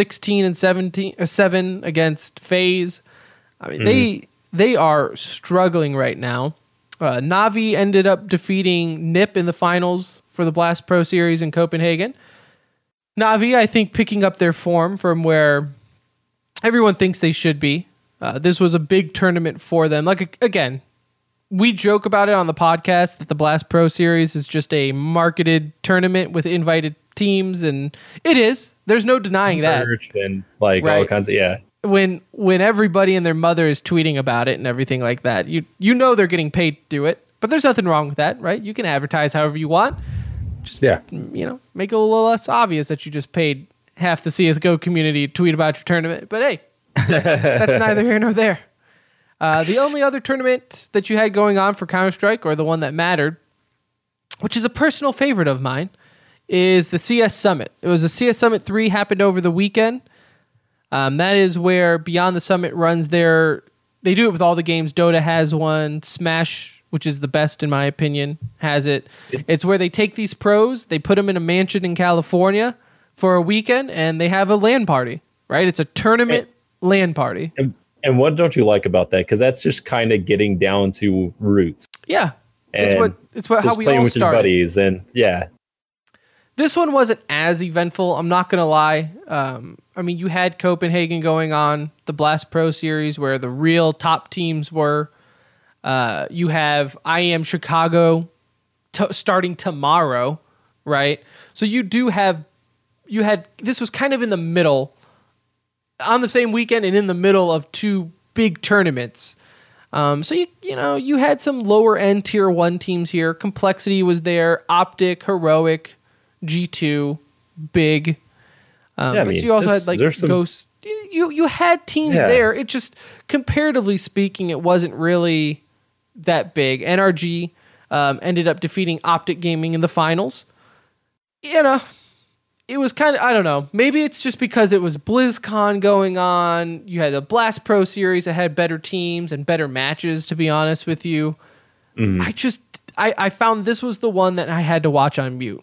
16-7 against FaZe. I mean, they are struggling right now. Na'Vi ended up defeating NIP in the finals for the Blast Pro Series in Copenhagen. Na'Vi, I think, picking up their form from where everyone thinks they should be. This was a big tournament for them. Like, again, we joke about it on the podcast that the Blast Pro Series is just a marketed tournament with invited teams, and it is. There's no denying that. And like all Right. kinds of When everybody and their mother is tweeting about it and everything like that, you know they're getting paid to do it. But there's nothing wrong with that, right? You can advertise however you want. Make it a little less obvious that you just paid half the CSGO community to tweet about your tournament. But hey, that's neither here nor there. The only other tournament that you had going on for Counter-Strike, or the one that mattered, which is a personal favorite of mine, is the CS Summit. It was the CS Summit 3, happened over the weekend. That is where Beyond the Summit runs their... They do it with all the games. Dota has one. Smash, which is the best in my opinion, has it. It's where they take these pros, they put them in a mansion in California for a weekend, and they have a LAN party, right? It's a tournament LAN party. And what don't you like about that? Because that's just kind of getting down to roots. Yeah. And It's what how just we playing all with your started. buddies, and This one wasn't as eventful. I'm not going to lie. I mean, you had Copenhagen going on, the Blast Pro Series, where the real top teams were. You have IEM Chicago starting tomorrow, right? So this was kind of in the middle, on the same weekend and in the middle of two big tournaments. So you had some lower end tier 1 teams here. Complexity was there, Optic, Heroic, G2, Big. But you also had like Ghost. You had teams there. It just, comparatively speaking, it wasn't really that big. NRG ended up defeating Optic Gaming in the finals. It was kind of, I don't know. Maybe it's just because it was BlizzCon going on. You had the Blast Pro Series that had better teams and better matches, to be honest with you. I found this was the one that I had to watch on mute.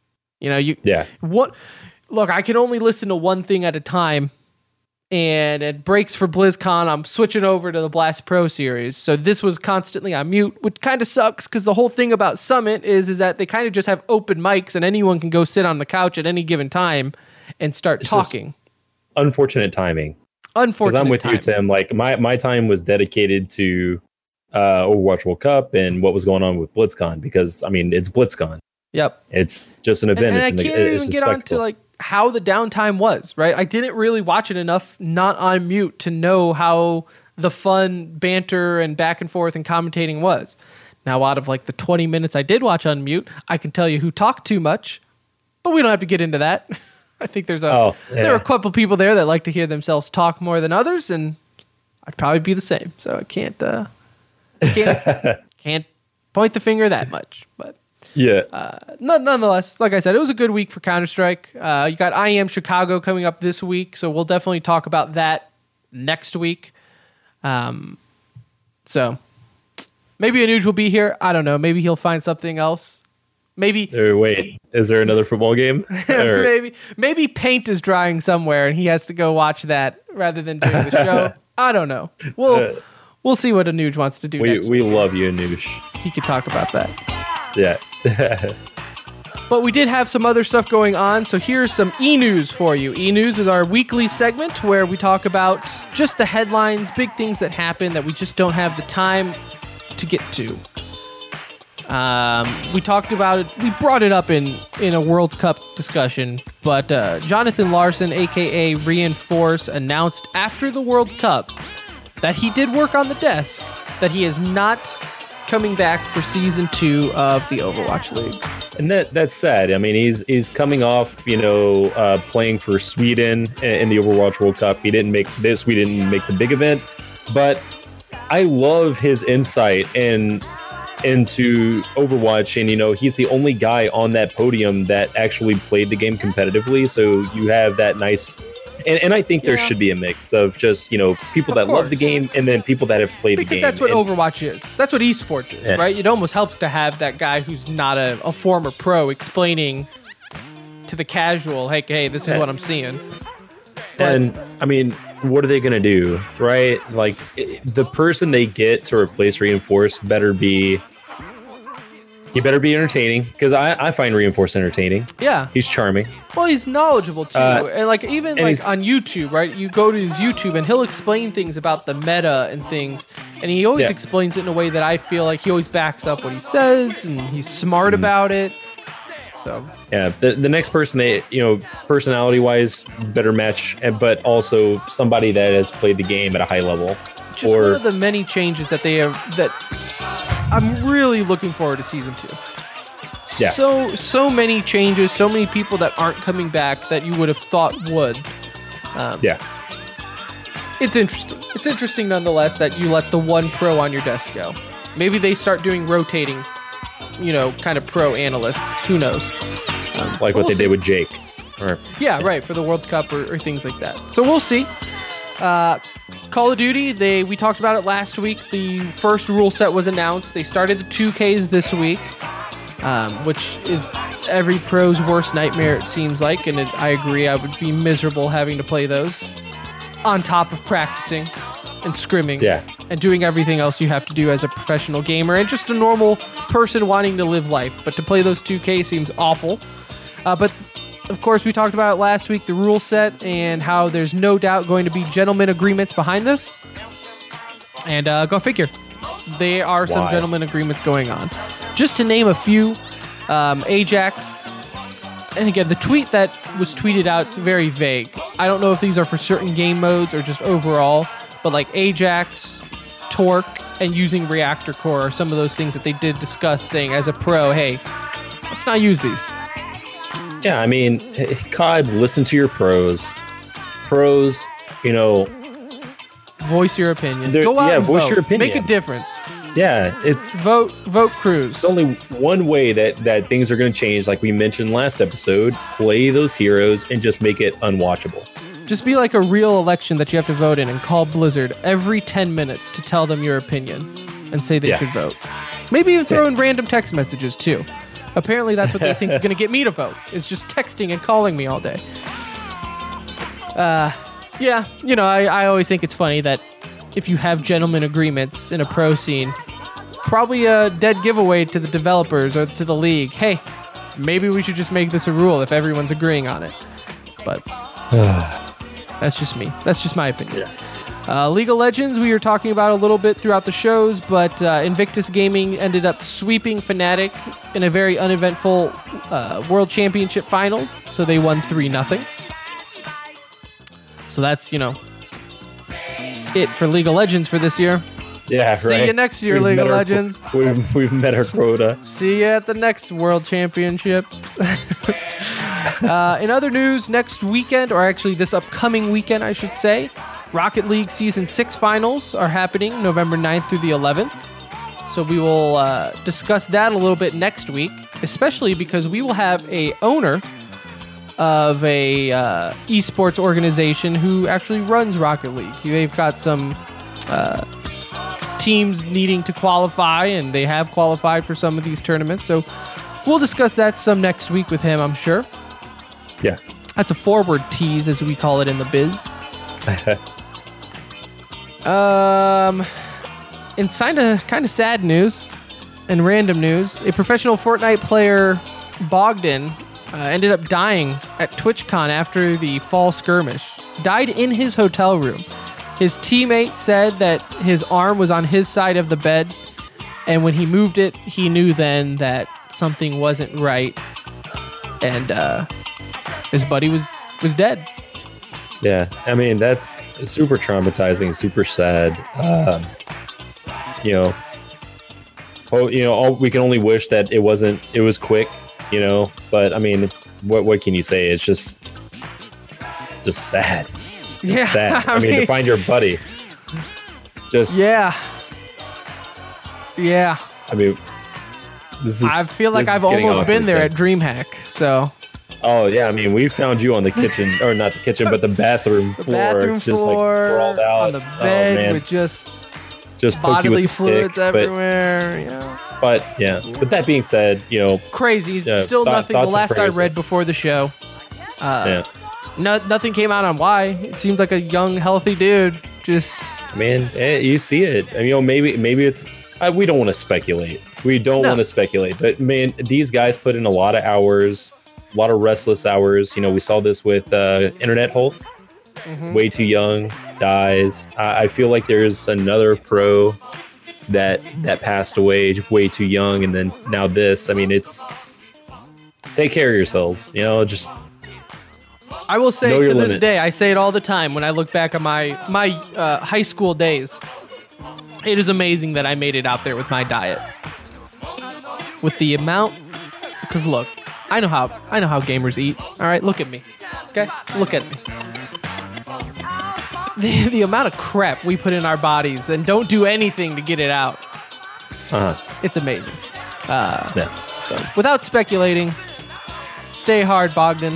Look, I can only listen to one thing at a time, and it breaks for BlizzCon. I'm switching over to the Blast Pro Series. So this was constantly on mute, which kind of sucks because the whole thing about Summit is that they kind of just have open mics and anyone can go sit on the couch at any given time and start talking. Unfortunate timing. Because I'm with you, Tim. Like my time was dedicated to Overwatch World Cup and what was going on with BlizzCon, because I mean it's BlizzCon. Yep. It's just an event. And I can't even get on to like how the downtime was, right? I didn't really watch it enough not on mute to know how the fun banter and back and forth and commentating was. Now, out of like the 20 minutes I did watch on mute, I can tell you who talked too much, but we don't have to get into that. I think there are a couple people there that like to hear themselves talk more than others, and I'd probably be the same. So I can't point the finger that much, but nonetheless, like I said, it was a good week for Counter-Strike. You got IEM Chicago coming up this week, so we'll definitely talk about that next week. So maybe Anuj will be here. I don't know. Maybe he'll find something else. Maybe. Wait, is there another football game? maybe paint is drying somewhere and he has to go watch that rather than doing the show. I don't know. We'll see what Anuj wants to do next we week. love you, Anuj. He could talk about that. Yeah. But we did have some other stuff going on, so here's some e-news for you. E-news is our weekly segment where we talk about just the headlines, big things that happen that we just don't have the time to get to. We talked about it, we brought it up in a World Cup discussion, but Jonathan Larson, aka Reinforce, announced after the World Cup that he did work on the desk, that he is not coming back for Season 2 of the Overwatch League. And that's sad. I mean, he's coming off, playing for Sweden in the Overwatch World Cup. He didn't make this. We didn't make the big event, but I love his insight into Overwatch, and he's the only guy on that podium that actually played the game competitively. So you have that nice, and I think there should be a mix of just people that love the game and then people that have played the game. Because that's what Overwatch is. That's what esports is, right? It almost helps to have that guy who's not a former pro explaining to the casual, hey, this is what I'm seeing. And I mean, what are they going to do, right? Like, the person they get to replace Reinforce better be entertaining, because I find Reinforce entertaining. Yeah, he's charming. Well, he's knowledgeable too, and even on YouTube, right? You go to his YouTube and he'll explain things about the meta and things, and he always explains it in a way that I feel like he always backs up what he says, and he's smart about it. So yeah, the next person they personality wise better match, but also somebody that has played the game at a high level. Just one of the many changes that they have that I'm really looking forward to season 2. Yeah. So many changes, so many people that aren't coming back that you would have thought would. It's interesting. It's interesting nonetheless that you let the one pro on your desk go. Maybe they start doing rotating, kind of pro analysts. Who knows? Like what they did with Jake. Yeah, right, for the World Cup or things like that. So we'll see. Call of Duty, we talked about it last week. The first rule set was announced. They started the 2Ks this week, which is every pro's worst nightmare, it seems like. And I agree, I would be miserable having to play those on top of practicing and scrimming and doing everything else you have to do as a professional gamer and just a normal person wanting to live life. But to play those 2K seems awful. But of course, we talked about it last week, the rule set, and how there's no doubt going to be gentleman agreements behind this. And go figure. There are some gentleman agreements going on. Just to name a few, Ajax, and again, the tweet that was tweeted out is very vague. I don't know if these are for certain game modes or just overall, but like Ajax, Torque, and using Reactor Core are some of those things that they did discuss, saying as a pro, hey, let's not use these. Yeah, I mean, COD, listen to your pros. Pros, voice your opinion. Go out and voice vote. Your opinion. Make a difference. Yeah, it's vote Cruz. It's only one way that things are going to change. Like we mentioned last episode, play those heroes and just make it unwatchable. Just be like a real election that you have to vote in and call Blizzard every 10 minutes to tell them your opinion and say they should vote. Maybe even throw in random text messages too. Apparently that's what they think is going to get me to vote. Is just texting and calling me all day. I always think it's funny that if you have gentleman agreements in a pro scene, probably a dead giveaway to the developers or to the league. Hey, maybe we should just make this a rule if everyone's agreeing on it. But that's just me. That's just my opinion. Yeah. League of Legends, we were talking about a little bit throughout the shows, but Invictus Gaming ended up sweeping Fnatic in a very uneventful World Championship Finals, so they won 3-0. So that's, it for League of Legends for this year. Yeah, See you next year, League of Legends. We've met our quota. See you at the next World Championships. In other news, next weekend, or actually this upcoming weekend, I should say, Rocket League Season 6 finals are happening November 9th through the 11th. So we will discuss that a little bit next week, especially because we will have a owner of a esports organization who actually runs Rocket League. They've got some teams needing to qualify, and they have qualified for some of these tournaments. So we'll discuss that some next week with him, I'm sure. Yeah. That's a forward tease, as we call it in the biz. In kind of sad news and random news, a professional Fortnite player, Bogdan, ended up dying at TwitchCon after the fall skirmish. Died in his hotel room. His teammate said that his arm was on his side of the bed, and when he moved it, he knew then that something wasn't right, and his buddy was dead. Yeah, I mean, that's super traumatizing, super sad. We can only wish that it was quick you know. But I mean, what can you say? It's just sad. Yeah, Sad. I mean, to find your buddy. Just yeah. I mean, this is. I feel like this I've is getting almost been awkward, there so. at DreamHack. So Oh yeah, I mean, we found you on the kitchen, or not the kitchen, but the bathroom the floor, bathroom just floor, like sprawled out on the bed man. with just Just poke you with bodily the fluids stick, everywhere. Yeah. But yeah. But that being said, you know, Crazy. Yeah, Still nothing. The thoughts and last I prayers. read before the show, yeah, nothing came out on why. It seemed like a young, healthy dude. Just man, you see it. I mean, you know, maybe it's. We don't want to speculate. We don't No. want to speculate. But man, these guys put in a lot of hours, a lot of restless hours. You know, we saw this with Internet Hulk. Mm-hmm. Way too young, dies. I feel like there's another pro that passed away way too young, and then now this. I mean, it's take care of yourselves. You know, just I will say Know to your this limits. day, I say it all the time when I look back on my high school days. It is amazing that I made it out there with my diet, with the amount. Because look, I know how gamers eat. All right, look at me. Okay, look at me. The amount of crap we put in our bodies, then don't do anything to get it out. It's amazing. yeah. So, without speculating, stay hard, Bogdan.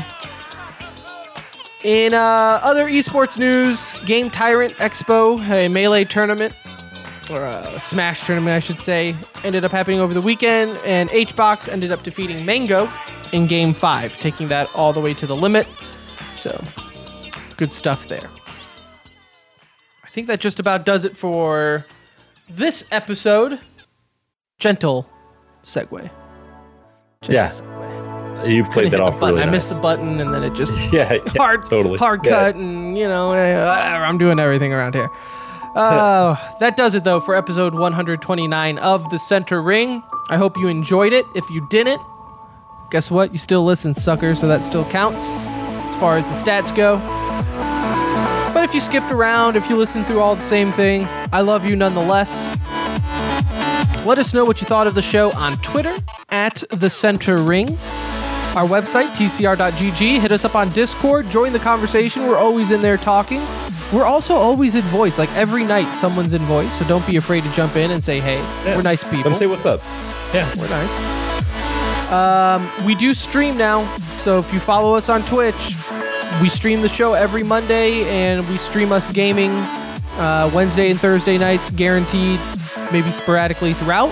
In other esports news, Game Tyrant Expo, a Melee tournament, or a Smash tournament, I should say, ended up happening over the weekend, and HBox ended up defeating Mango in Game 5, taking that all the way to the limit. So, good stuff there. I think that just about does it for this episode. Gentle segue. Yeah. Segue. You played that Hit the off button. really I nice. missed the button, and then it just Yeah, hard Yeah. cut, and you know, whatever. I'm doing everything around here. That does it though for episode 129 of The Center Ring. I hope you enjoyed it. If you didn't, guess what? You still listen, sucker. So that still counts as far as the stats go. But if you skipped around, if you listened through all the same thing, I love you nonetheless. Let us know what you thought of the show on Twitter at The Center Ring. Our website, tcr.gg. Hit us up on Discord. Join the conversation. We're always in there talking. We're also always in voice. Like every night, someone's in voice. So don't be afraid to jump in and say, hey, Yeah. we're nice people. Come say what's up. Yeah. We're nice. We do stream now. So if you follow us on Twitch, we stream the show every Monday, and we stream us gaming Wednesday and Thursday nights, guaranteed, maybe sporadically throughout.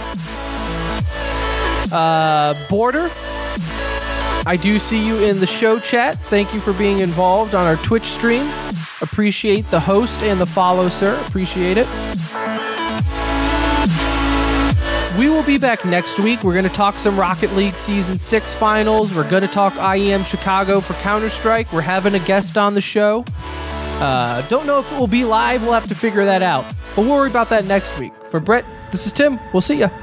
Border, I do see you in the show chat. Thank you for being involved on our Twitch stream. Appreciate the host and the follow, sir. Appreciate it. We will be back next week. We're going to talk some Rocket League Season 6 finals. We're going to talk IEM Chicago for Counter-Strike. We're having a guest on the show. Don't know if it will be live. We'll have to figure that out. But we'll worry about that next week. For Brett, this is Tim. We'll see ya.